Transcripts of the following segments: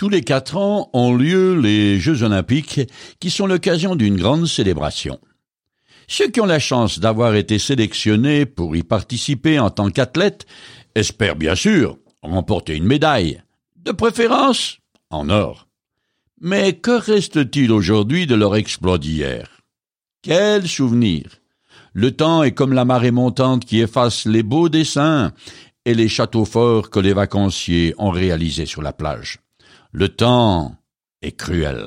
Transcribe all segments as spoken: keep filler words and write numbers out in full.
Tous les quatre ans ont lieu les Jeux Olympiques, qui sont l'occasion d'une grande célébration. Ceux qui ont la chance d'avoir été sélectionnés pour y participer en tant qu'athlètes espèrent bien sûr remporter une médaille, de préférence en or. Mais que reste-t-il aujourd'hui de leur exploit d'hier? Quel souvenir! Le temps est comme la marée montante qui efface les beaux dessins et les châteaux forts que les vacanciers ont réalisés sur la plage. Le temps est cruel.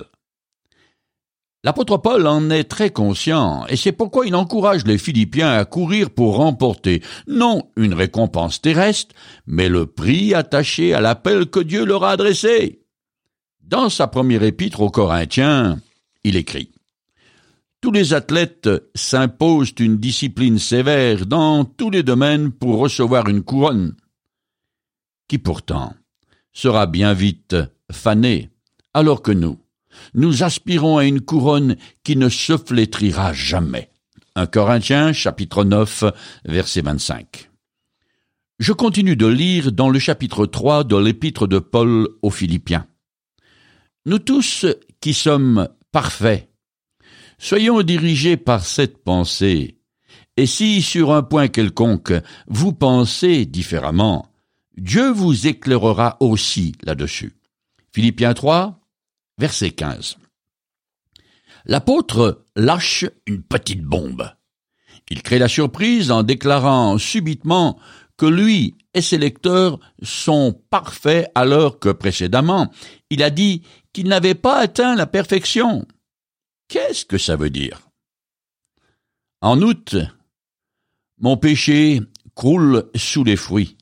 L'apôtre Paul en est très conscient, et c'est pourquoi il encourage les Philippiens à courir pour remporter, non une récompense terrestre, mais le prix attaché à l'appel que Dieu leur a adressé. Dans sa première épître aux Corinthiens, il écrit « Tous les athlètes s'imposent une discipline sévère dans tous les domaines pour recevoir une couronne, qui pourtant sera bien vite fanée, alors que nous, nous aspirons à une couronne qui ne se flétrira jamais. » un Corinthiens, chapitre neuf, verset vingt-cinq. Je continue de lire dans le chapitre trois de l'épître de Paul aux Philippiens. Nous tous qui sommes parfaits, soyons dirigés par cette pensée, et si sur un point quelconque vous pensez différemment, Dieu vous éclairera aussi là-dessus. Philippiens trois, verset quinze. L'apôtre lâche une petite bombe. Il crée la surprise en déclarant subitement que lui et ses lecteurs sont parfaits alors que précédemment, il a dit qu'il n'avait pas atteint la perfection. Qu'est-ce que ça veut dire? En août, mon péché croule sous les fruits.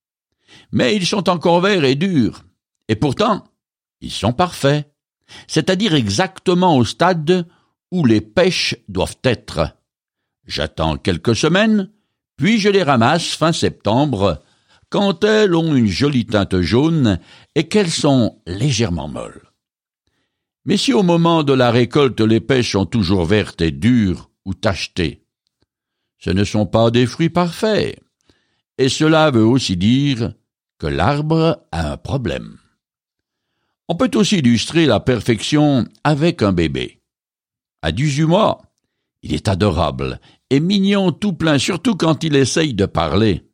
Mais ils sont encore verts et durs, et pourtant, ils sont parfaits, c'est-à-dire exactement au stade où les pêches doivent être. J'attends quelques semaines, puis je les ramasse fin septembre, quand elles ont une jolie teinte jaune et qu'elles sont légèrement molles. Mais si au moment de la récolte les pêches sont toujours vertes et dures ou tachetées, ce ne sont pas des fruits parfaits, et cela veut aussi dire que l'arbre a un problème. On peut aussi illustrer la perfection avec un bébé. À dix-huit mois, il est adorable et mignon tout plein, surtout quand il essaye de parler.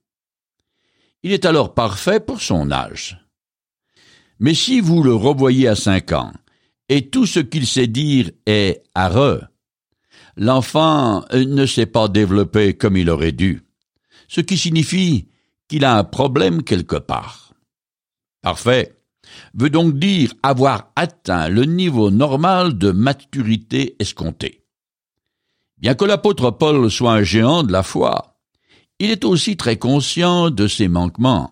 Il est alors parfait pour son âge. Mais si vous le revoyez à cinq ans, et tout ce qu'il sait dire est hareux, l'enfant ne s'est pas développé comme il aurait dû, ce qui signifie qu'il a un problème quelque part. Parfait veut donc dire avoir atteint le niveau normal de maturité escompté. Bien que l'apôtre Paul soit un géant de la foi, il est aussi très conscient de ses manquements.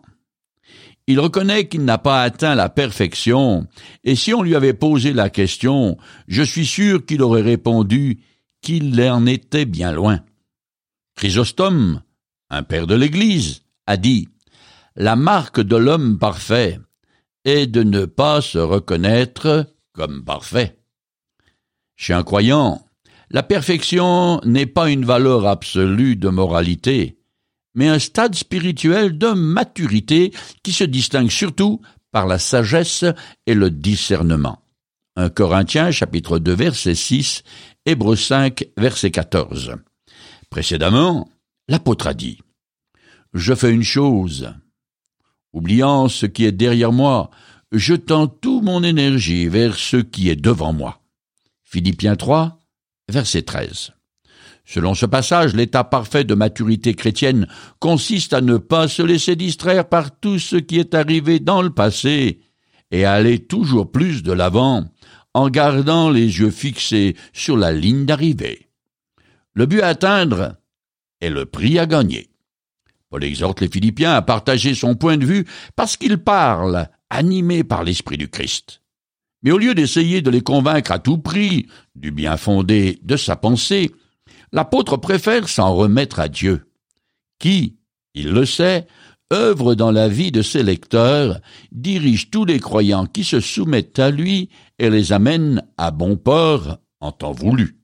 Il reconnaît qu'il n'a pas atteint la perfection, et si on lui avait posé la question, je suis sûr qu'il aurait répondu qu'il en était bien loin. Chrysostome, un père de l'Église, a dit « La marque de l'homme parfait est de ne pas se reconnaître comme parfait. » Chez un croyant, la perfection n'est pas une valeur absolue de moralité, mais un stade spirituel de maturité qui se distingue surtout par la sagesse et le discernement. un Corinthiens, chapitre deux, verset six, Hébreux cinq, verset quatorze. Précédemment, l'apôtre a dit « Je fais une chose, oubliant ce qui est derrière moi, jetant toute mon énergie vers ce qui est devant moi. » Philippiens trois, verset treize. Selon ce passage, l'état parfait de maturité chrétienne consiste à ne pas se laisser distraire par tout ce qui est arrivé dans le passé et à aller toujours plus de l'avant en gardant les yeux fixés sur la ligne d'arrivée. Le but à atteindre est le prix à gagner. Paul exhorte les Philippiens à partager son point de vue parce qu'il parle, animé par l'Esprit du Christ. Mais au lieu d'essayer de les convaincre à tout prix du bien fondé de sa pensée, l'apôtre préfère s'en remettre à Dieu, qui, il le sait, œuvre dans la vie de ses lecteurs, dirige tous les croyants qui se soumettent à lui et les amène à bon port en temps voulu.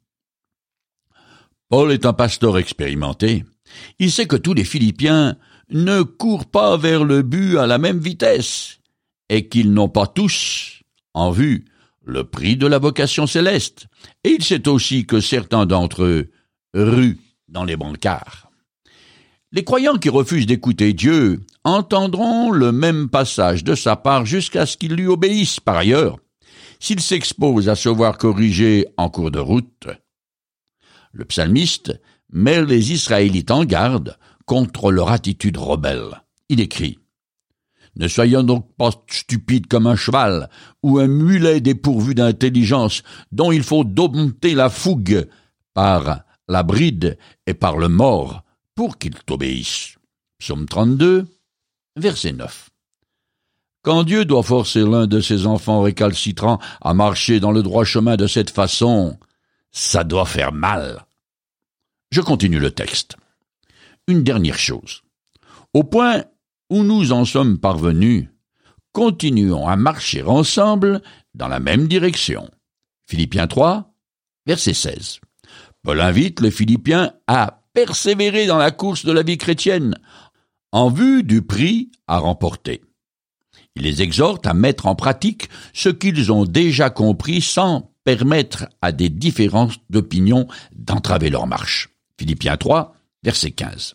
Paul est un pasteur expérimenté. Il sait que tous les Philippiens ne courent pas vers le but à la même vitesse et qu'ils n'ont pas tous, en vue le prix de la vocation céleste, et il sait aussi que certains d'entre eux ruent dans les brancards. Les croyants qui refusent d'écouter Dieu entendront le même passage de sa part jusqu'à ce qu'ils lui obéissent. Par ailleurs, s'ils s'exposent à se voir corrigés en cours de route, le psalmiste met les Israélites en garde contre leur attitude rebelle. Il écrit « Ne soyons donc pas stupides comme un cheval ou un mulet dépourvu d'intelligence dont il faut dompter la fougue par la bride et par le mors pour qu'il t'obéisse. » Psaume trente-deux, verset neuf. Quand Dieu doit forcer l'un de ses enfants récalcitrants à marcher dans le droit chemin de cette façon, ça doit faire mal. Je continue le texte. Une dernière chose. Au point où nous en sommes parvenus, continuons à marcher ensemble dans la même direction. Philippiens trois, verset seize. Paul invite les Philippiens à persévérer dans la course de la vie chrétienne, en vue du prix à remporter. Il les exhorte à mettre en pratique ce qu'ils ont déjà compris sans permettre à des différences d'opinion d'entraver leur marche. Philippiens trois, verset quinze.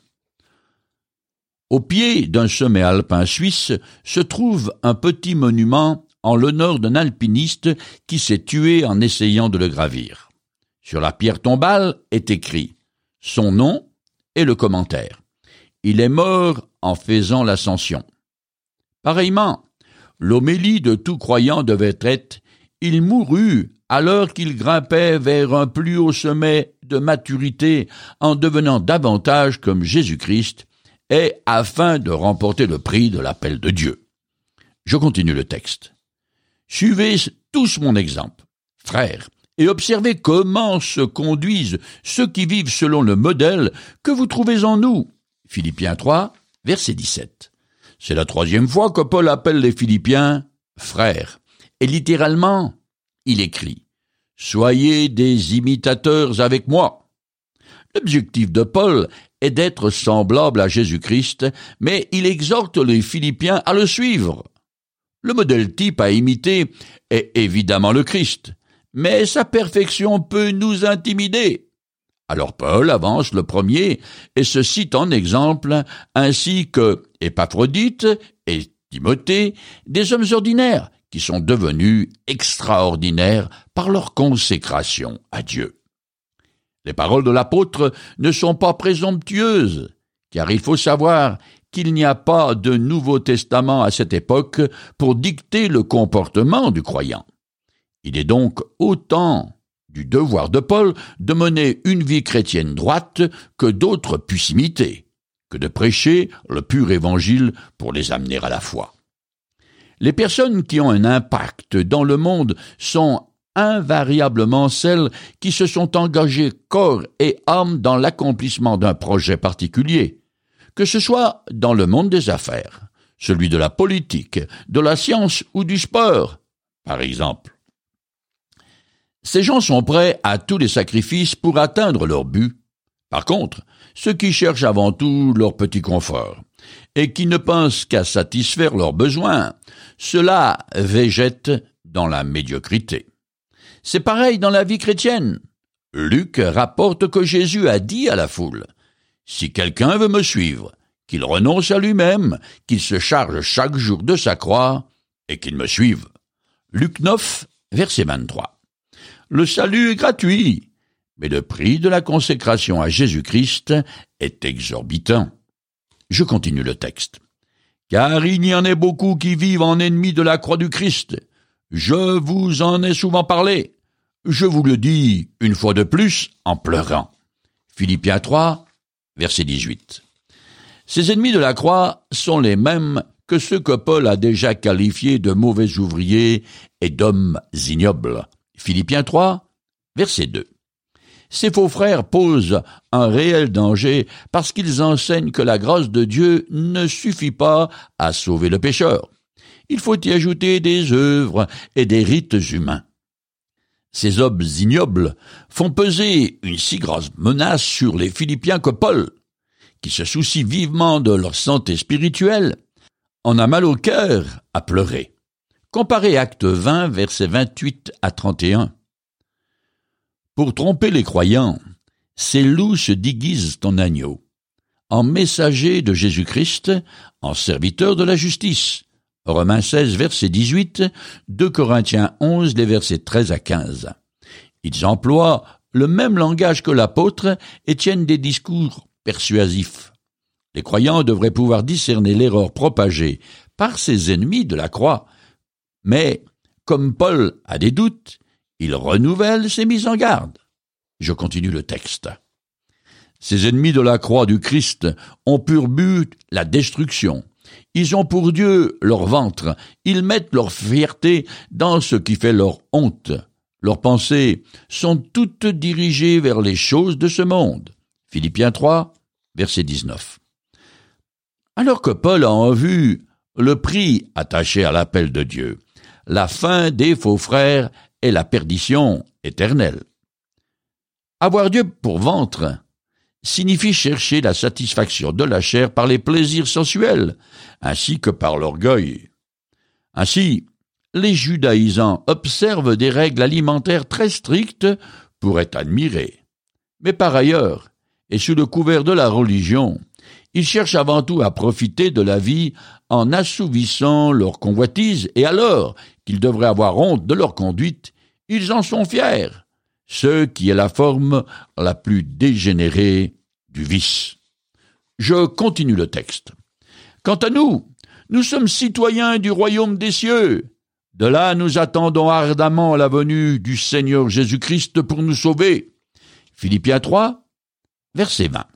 Au pied d'un sommet alpin suisse se trouve un petit monument en l'honneur d'un alpiniste qui s'est tué en essayant de le gravir. Sur la pierre tombale est écrit son nom et le commentaire. Il est mort en faisant l'ascension. Pareillement, l'homélie de tout croyant devait être « Il mourut alors qu'il grimpait vers un plus haut sommet de maturité en devenant davantage comme Jésus-Christ et afin de remporter le prix de l'appel de Dieu. » Je continue le texte. « Suivez tous mon exemple, frères, et observez comment se conduisent ceux qui vivent selon le modèle que vous trouvez en nous. » Philippiens trois, verset dix-sept. C'est la troisième fois que Paul appelle les Philippiens « frères ». Et littéralement, il écrit « Soyez des imitateurs avec moi ». L'objectif de Paul est d'être semblable à Jésus-Christ, mais il exhorte les Philippiens à le suivre. Le modèle type à imiter est évidemment le Christ, mais sa perfection peut nous intimider. Alors Paul avance le premier et se cite en exemple, ainsi que Épaphrodite et Timothée, des hommes ordinaires qui sont devenus extraordinaires par leur consécration à Dieu. Les paroles de l'apôtre ne sont pas présomptueuses, car il faut savoir qu'il n'y a pas de Nouveau Testament à cette époque pour dicter le comportement du croyant. Il est donc autant du devoir de Paul de mener une vie chrétienne droite que d'autres puissent imiter, que de prêcher le pur évangile pour les amener à la foi. Les personnes qui ont un impact dans le monde sont invariablement celles qui se sont engagées corps et âme dans l'accomplissement d'un projet particulier, que ce soit dans le monde des affaires, celui de la politique, de la science ou du sport, par exemple. Ces gens sont prêts à tous les sacrifices pour atteindre leur but. Par contre, ceux qui cherchent avant tout leur petit confort et qui ne pensent qu'à satisfaire leurs besoins, ceux-là végètent dans la médiocrité. C'est pareil dans la vie chrétienne. Luc rapporte que Jésus a dit à la foule « Si quelqu'un veut me suivre, qu'il renonce à lui-même, qu'il se charge chaque jour de sa croix et qu'il me suive. » Luc neuf, verset vingt-trois. Le salut est gratuit, mais le prix de la consécration à Jésus-Christ est exorbitant. Je continue le texte. « Car il y en a beaucoup qui vivent en ennemis de la croix du Christ. Je vous en ai souvent parlé. Je vous le dis une fois de plus en pleurant. » Philippiens trois, verset dix-huit. Ces ennemis de la croix sont les mêmes que ceux que Paul a déjà qualifiés de mauvais ouvriers et d'hommes ignobles. Philippiens trois, verset deux. Ces faux frères posent un réel danger parce qu'ils enseignent que la grâce de Dieu ne suffit pas à sauver le pécheur. Il faut y ajouter des œuvres et des rites humains. Ces hommes ignobles font peser une si grosse menace sur les Philippiens que Paul, qui se soucie vivement de leur santé spirituelle, en a mal au cœur à pleurer. Comparez Acte vingt, versets vingt-huit à trente et un. Pour tromper les croyants, ces loups se déguisent en agneaux, en messagers de Jésus-Christ, en serviteurs de la justice. Romains seize, verset dix-huit, deux Corinthiens onze, les versets treize à quinze. Ils emploient le même langage que l'apôtre et tiennent des discours persuasifs. Les croyants devraient pouvoir discerner l'erreur propagée par ses ennemis de la croix, mais, comme Paul a des doutes, il renouvelle ses mises en garde. Je continue le texte. Ces ennemis de la croix du Christ ont pour but la destruction. Ils ont pour Dieu leur ventre. Ils mettent leur fierté dans ce qui fait leur honte. Leurs pensées sont toutes dirigées vers les choses de ce monde. Philippiens trois, verset dix-neuf. Alors que Paul a en vue le prix attaché à l'appel de Dieu, la fin des faux frères est la perdition éternelle. Avoir Dieu pour ventre signifie chercher la satisfaction de la chair par les plaisirs sensuels, ainsi que par l'orgueil. Ainsi, les judaïsants observent des règles alimentaires très strictes pour être admirés. Mais par ailleurs, et sous le couvert de la religion, ils cherchent avant tout à profiter de la vie en assouvissant leurs convoitises, et alors qu'ils devraient avoir honte de leur conduite, ils en sont fiers, ce qui est la forme la plus dégénérée du vice. Je continue le texte. Quant à nous, nous sommes citoyens du royaume des cieux. De là, nous attendons ardemment la venue du Seigneur Jésus-Christ pour nous sauver. Philippiens trois, verset vingt.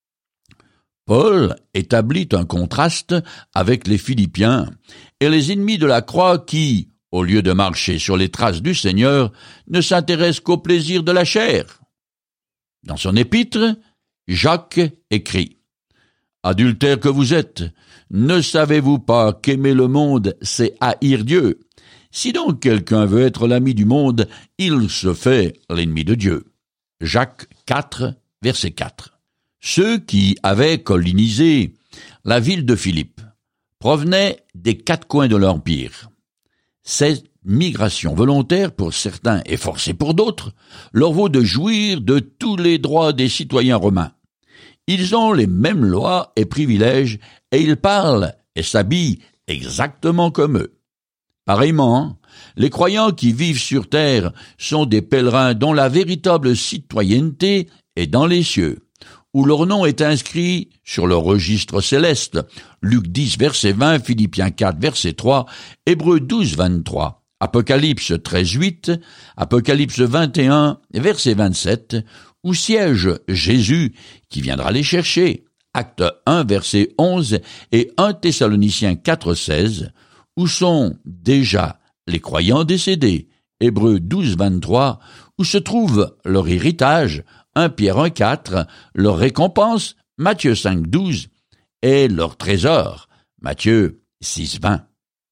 Paul établit un contraste avec les Philippiens et les ennemis de la croix qui, au lieu de marcher sur les traces du Seigneur, ne s'intéressent qu'au plaisir de la chair. Dans son épître, Jacques écrit « Adultères que vous êtes, ne savez-vous pas qu'aimer le monde, c'est haïr Dieu? Si donc quelqu'un veut être l'ami du monde, il se fait l'ennemi de Dieu. » Jacques quatre, verset quatre. Ceux qui avaient colonisé la ville de Philippe provenaient des quatre coins de l'Empire. Cette migration volontaire pour certains et forcée pour d'autres leur vaut de jouir de tous les droits des citoyens romains. Ils ont les mêmes lois et privilèges et ils parlent et s'habillent exactement comme eux. Pareillement, les croyants qui vivent sur terre sont des pèlerins dont la véritable citoyenneté est dans les cieux, où leur nom est inscrit sur le registre céleste. Luc dix, verset vingt, Philippiens quatre, verset trois, Hébreux douze, vingt-trois, Apocalypse treize, huit, Apocalypse vingt et un, verset vingt-sept, où siège Jésus qui viendra les chercher. Acte un, verset onze et un Thessaloniciens quatre, seize, où sont déjà les croyants décédés. Hébreux douze, vingt-trois, où se trouve leur héritage. un Pierre un, quatre, leur récompense, Matthieu cinq, douze, et leur trésor, Matthieu six, vingt.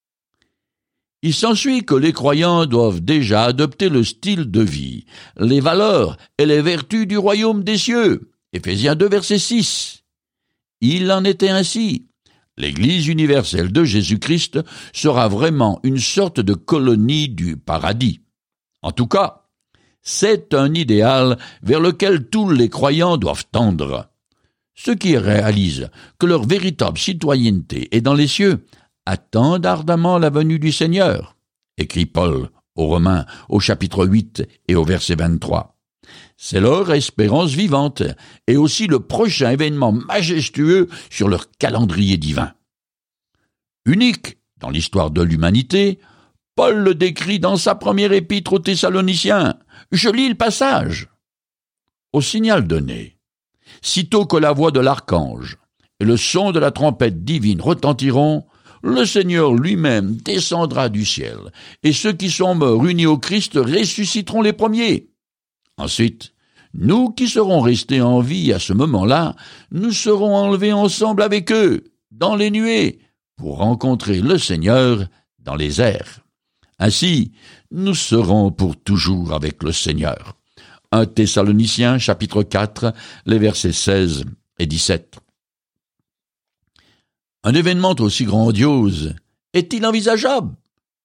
Il s'ensuit que les croyants doivent déjà adopter le style de vie, les valeurs et les vertus du royaume des cieux, Éphésiens deux, verset six. Il en était ainsi. L'Église universelle de Jésus-Christ sera vraiment une sorte de colonie du paradis. En tout cas, c'est un idéal vers lequel tous les croyants doivent tendre. Ceux qui réalisent que leur véritable citoyenneté est dans les cieux attendent ardemment la venue du Seigneur, écrit Paul aux Romains au chapitre huit et au verset vingt-trois. C'est leur espérance vivante et aussi le prochain événement majestueux sur leur calendrier divin. Unique dans l'histoire de l'humanité, Paul le décrit dans sa première épître aux Thessaloniciens. Je lis le passage. Au signal donné, sitôt que la voix de l'archange et le son de la trompette divine retentiront, le Seigneur lui-même descendra du ciel, et ceux qui sont morts unis au Christ ressusciteront les premiers. Ensuite, nous qui serons restés en vie à ce moment-là, nous serons enlevés ensemble avec eux, dans les nuées, pour rencontrer le Seigneur dans les airs. Ainsi, nous serons pour toujours avec le Seigneur. un Thessaloniciens, chapitre quatre, les versets seize et dix-sept. Un événement aussi grandiose est-il envisageable?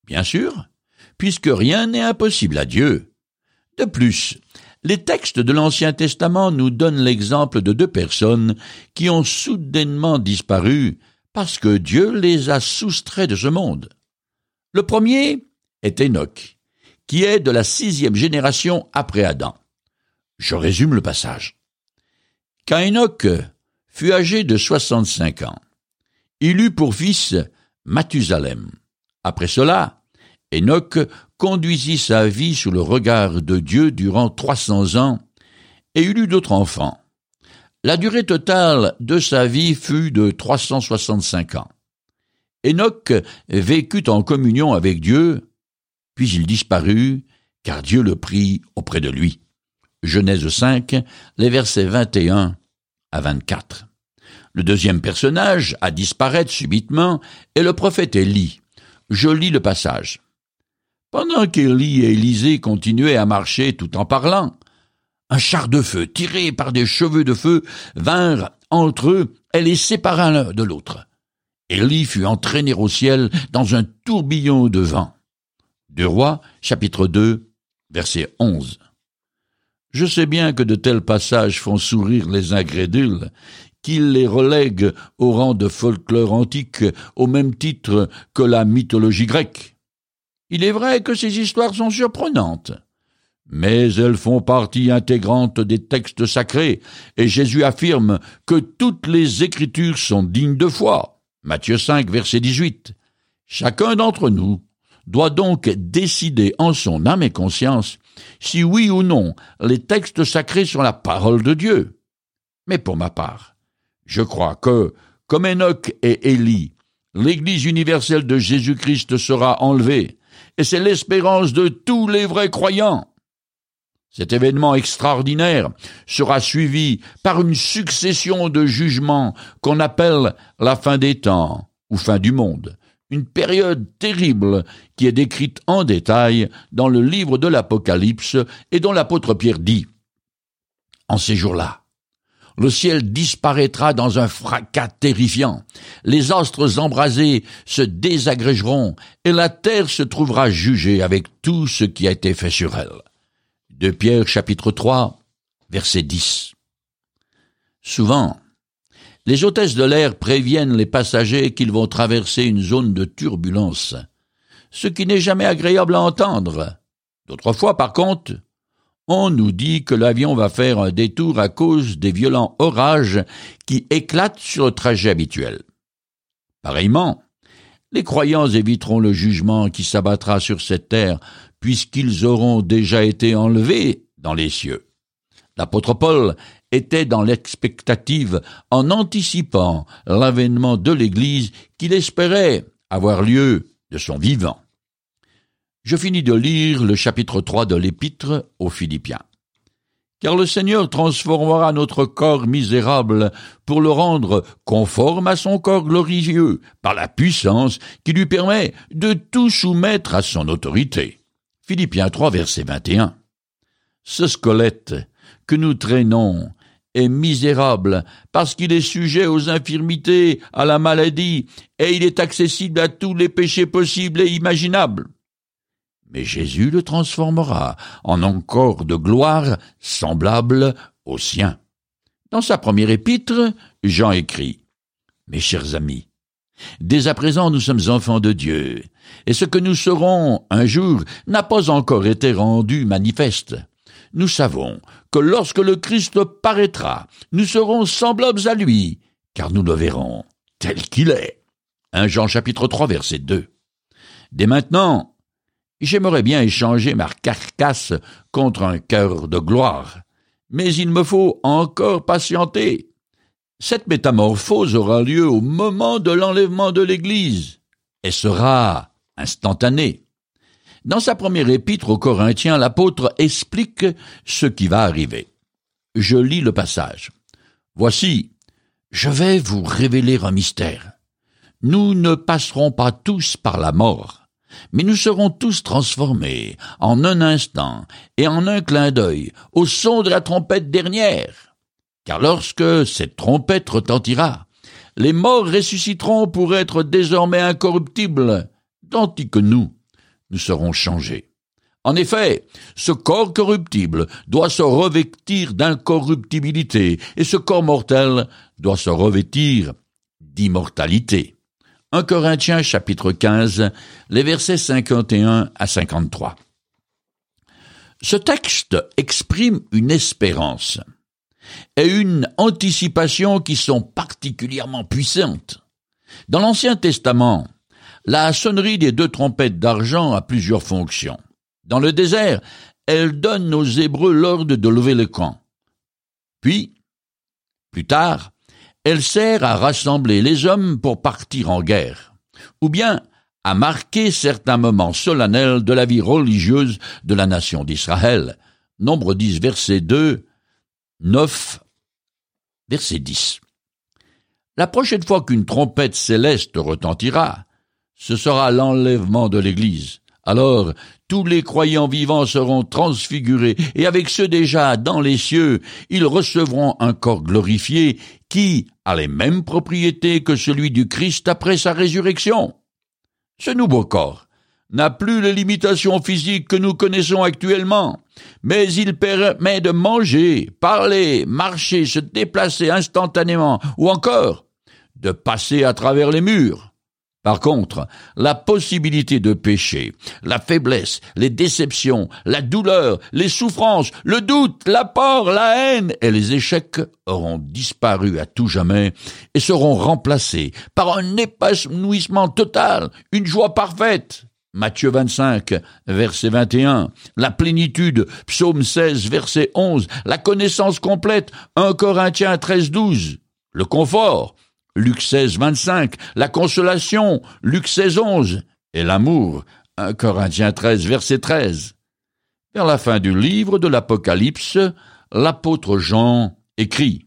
Bien sûr, puisque rien n'est impossible à Dieu. De plus, les textes de l'Ancien Testament nous donnent l'exemple de deux personnes qui ont soudainement disparu parce que Dieu les a soustraits de ce monde. Le premier est Enoch, qui est de la sixième génération après Adam. Je résume le passage. Quand Enoch fut âgé de soixante-cinq ans, il eut pour fils Mathusalem. Après cela, Enoch conduisit sa vie sous le regard de Dieu durant trois cents ans et il eut d'autres enfants. La durée totale de sa vie fut de trois cent soixante-cinq ans. Enoch vécut en communion avec Dieu, puis il disparut, car Dieu le prit auprès de lui. Genèse cinq, les versets vingt et un à vingt-quatre. Le deuxième personnage à disparaître subitement est le prophète Élie. Je lis le passage. Pendant qu'Élie et Élisée continuaient à marcher tout en parlant, un char de feu tiré par des cheveux de feu vinrent entre eux et les sépara l'un de l'autre. Élie fut entraîné au ciel dans un tourbillon de vent. Deux Rois, chapitre deux, verset onze. Je sais bien que de tels passages font sourire les incrédules, qu'ils les relèguent au rang de folklore antique au même titre que la mythologie grecque. Il est vrai que ces histoires sont surprenantes, mais elles font partie intégrante des textes sacrés, et Jésus affirme que toutes les Écritures sont dignes de foi. Matthieu cinq, verset dix-huit. Chacun d'entre nous doit donc décider en son âme et conscience si oui ou non les textes sacrés sont la parole de Dieu. Mais pour ma part, je crois que, comme Enoch et Élie, l'Église universelle de Jésus-Christ sera enlevée, et c'est l'espérance de tous les vrais croyants. Cet événement extraordinaire sera suivi par une succession de jugements qu'on appelle la fin des temps ou fin du monde, une période terrible qui est décrite en détail dans le livre de l'Apocalypse et dont l'apôtre Pierre dit « En ces jours-là, le ciel disparaîtra dans un fracas terrifiant, les astres embrasés se désagrégeront et la terre se trouvera jugée avec tout ce qui a été fait sur elle. » De Pierre chapitre trois, verset dix. Souvent, les hôtesses de l'air préviennent les passagers qu'ils vont traverser une zone de turbulence, ce qui n'est jamais agréable à entendre. D'autres fois, par contre, on nous dit que l'avion va faire un détour à cause des violents orages qui éclatent sur le trajet habituel. Pareillement, les croyants éviteront le jugement qui s'abattra sur cette terre, puisqu'ils auront déjà été enlevés dans les cieux. L'apôtre Paul était dans l'expectative en anticipant l'avènement de l'Église qu'il espérait avoir lieu de son vivant. Je finis de lire le chapitre trois de l'Épître aux Philippiens. Car le Seigneur transformera notre corps misérable pour le rendre conforme à son corps glorieux, par la puissance qui lui permet de tout soumettre à son autorité. Philippiens trois, verset vingt et un. Ce squelette que nous traînons est misérable parce qu'il est sujet aux infirmités, à la maladie, et il est accessible à tous les péchés possibles et imaginables. Mais Jésus le transformera en un corps de gloire semblable au sien. Dans sa première épître, Jean écrit « Mes chers amis, dès à présent nous sommes enfants de Dieu, et ce que nous serons un jour n'a pas encore été rendu manifeste. Nous savons que lorsque le Christ paraîtra, nous serons semblables à lui, car nous le verrons tel qu'il est. » premier Jean chapitre trois, verset deux. Dès maintenant, j'aimerais bien échanger ma carcasse contre un cœur de gloire, mais il me faut encore patienter. Cette métamorphose aura lieu au moment de l'enlèvement de l'Église et sera instantanée. Dans sa première épître aux Corinthiens, l'apôtre explique ce qui va arriver. Je lis le passage. « Voici, je vais vous révéler un mystère. Nous ne passerons pas tous par la mort, mais nous serons tous transformés en un instant et en un clin d'œil au son de la trompette dernière. Car lorsque cette trompette retentira, les morts ressusciteront pour être désormais incorruptibles, tandis que nous, nous serons changés. En effet, ce corps corruptible doit se revêtir d'incorruptibilité, et ce corps mortel doit se revêtir d'immortalité. un Corinthiens chapitre quinze, les versets cinquante et un à cinquante-trois. Ce texte exprime une espérance et une anticipation qui sont particulièrement puissantes. Dans l'Ancien Testament, la sonnerie des deux trompettes d'argent a plusieurs fonctions. Dans le désert, elle donne aux Hébreux l'ordre de lever le camp. Puis, plus tard, elle sert à rassembler les hommes pour partir en guerre, ou bien à marquer certains moments solennels de la vie religieuse de la nation d'Israël. Nombre dix, verset deux, neuf, verset dix. La prochaine fois qu'une trompette céleste retentira, ce sera l'enlèvement de l'Église. Alors, tous les croyants vivants seront transfigurés, et avec ceux déjà dans les cieux, ils recevront un corps glorifié qui a les mêmes propriétés que celui du Christ après sa résurrection. Ce nouveau corps n'a plus les limitations physiques que nous connaissons actuellement, mais il permet de manger, parler, marcher, se déplacer instantanément, ou encore de passer à travers les murs. Par contre, la possibilité de pécher, la faiblesse, les déceptions, la douleur, les souffrances, le doute, la peur, la haine et les échecs auront disparu à tout jamais et seront remplacés par un épanouissement total, une joie parfaite. Matthieu vingt-cinq, verset vingt et un, la plénitude, psaume seize, verset onze, la connaissance complète, un Corinthiens treize, douze, le confort, Luc seize, vingt-cinq, la consolation, Luc seize, onze, et l'amour, un Corinthiens treize, verset treize. Vers la fin du livre de l'Apocalypse, l'apôtre Jean écrit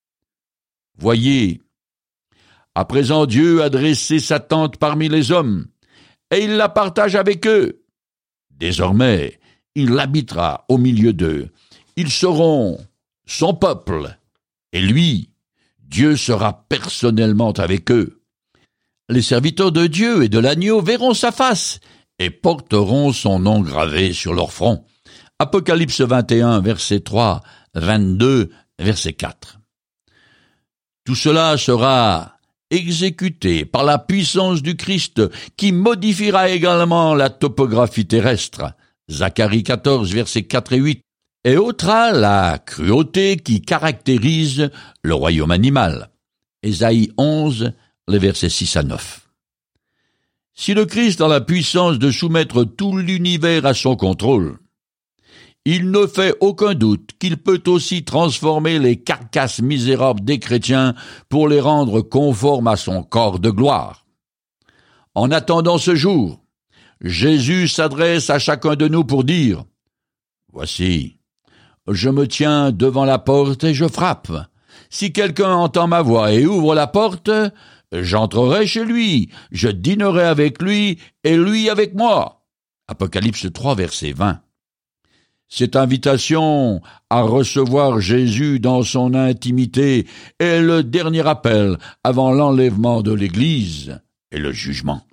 « Voyez, à présent Dieu a dressé sa tente parmi les hommes, et il la partage avec eux. Désormais, il habitera au milieu d'eux. Ils seront son peuple, et lui, Dieu sera personnellement avec eux. Les serviteurs de Dieu et de l'agneau verront sa face et porteront son nom gravé sur leur front. » Apocalypse vingt et un, verset trois, vingt-deux, verset quatre. Tout cela sera exécuté par la puissance du Christ qui modifiera également la topographie terrestre. Zacharie quatorze, versets quatre et huit. Et ôtera la cruauté qui caractérise le royaume animal. Ésaïe onze, les versets six à neuf. Si le Christ a la puissance de soumettre tout l'univers à son contrôle, il ne fait aucun doute qu'il peut aussi transformer les carcasses misérables des chrétiens pour les rendre conformes à son corps de gloire. En attendant ce jour, Jésus s'adresse à chacun de nous pour dire « Voici, je me tiens devant la porte et je frappe. Si quelqu'un entend ma voix et ouvre la porte, j'entrerai chez lui, je dînerai avec lui et lui avec moi. » Apocalypse trois, verset vingt. Cette invitation à recevoir Jésus dans son intimité est le dernier appel avant l'enlèvement de l'Église et le jugement.